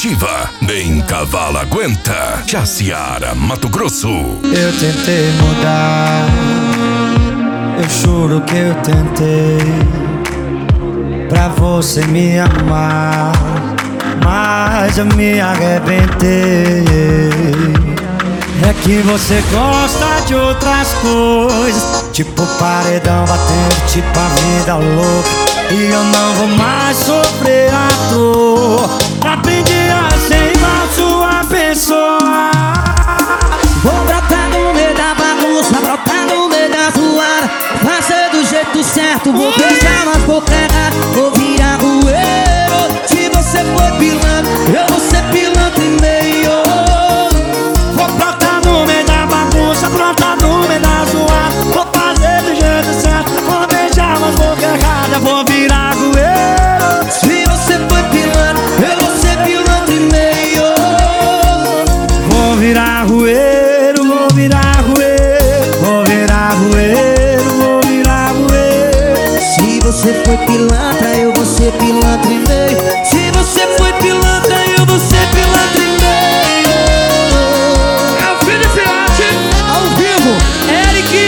Ativa, nem cavalo aguenta. Jaciara, Mato Grosso. Eu tentei mudar, eu juro que eu tentei, pra você me amar, mas eu me arrebentei. É que você gosta de outras coisas, tipo paredão batendo, tipo a vida louca. E eu não vou mais sofrer a dor. Aprendi a ser igual sua pessoa. Vou brotar no meio da bagunça, brotar no meio da zoada, fazer do jeito certo, vou beijar nas bocas erradas, vou virar rueiro. Se você for pilantra, eu vou ser pilantra e meio. Vou brotar no meio da bagunça, brotar no meio da zoada, vou fazer do jeito certo, vou beijar nas bocas erradas, vou virar rueiro. Se você for pilantra, eu vou ser pilantra e meio. Vou virar rueiro, vou virar rueiro, vou virar rueiro, vou virar rueiro. Se você for pilantra, eu vou ser pilantra e meio. Se você for pilantra, eu vou ser pilantra e meio. É o Felipe Arte, Ao vivo, Eric.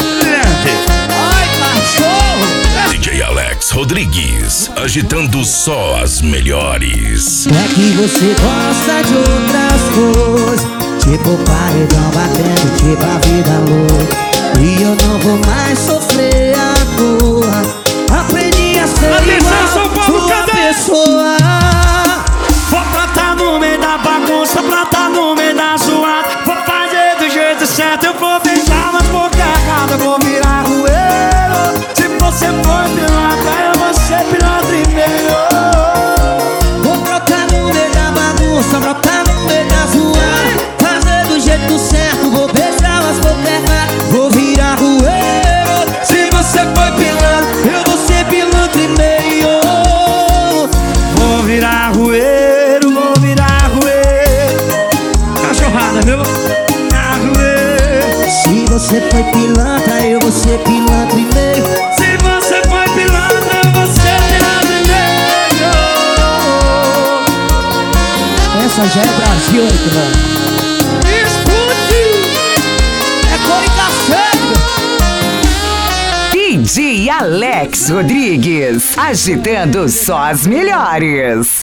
Ai, cachorro. DJ Alex Rodrigues, agitando só as melhores. É que você gosta de outras coisas, tipo paredão batendo, tipo a vida louca. E eu não vou mais sofrer a dor. Aprendi a ser Atenção, São igual Paulo, sua cadê? pessoa. Vou brotar no meio da bagunça, brotar no meio da zoada, vou fazer do jeito certo, eu vou beijar nas bocas erradas, vou virar rueiro. Se você for pilantra, eu vou ser pilantra e meio. Vou brotar no meio da bagunça, brotar no meio da zoada, fazer do jeito certo, vou beijar as bocas erradas, vou virar rueiro. Se você for pilantra, eu vou ser pilantra e meio. Vou virar rueiro, vou virar rueiro, cachorrada, viu? virar rueiro. Se você for pilantra, eu vou ser pilantra e meio. Se você for pilantra, eu vou ser pilantra e meio. Essa já é Brasil, mano. É cor e café. DJ Alex Rodrigues, agitando só as melhores.